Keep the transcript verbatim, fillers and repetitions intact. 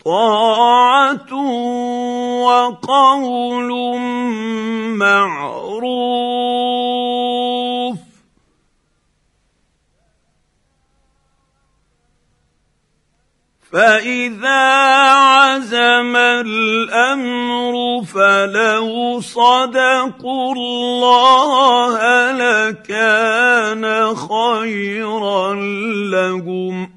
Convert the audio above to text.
طاعة وقول معروف. فإذا عزم الأمر فلو صدقوا الله لكان خيرا لهم.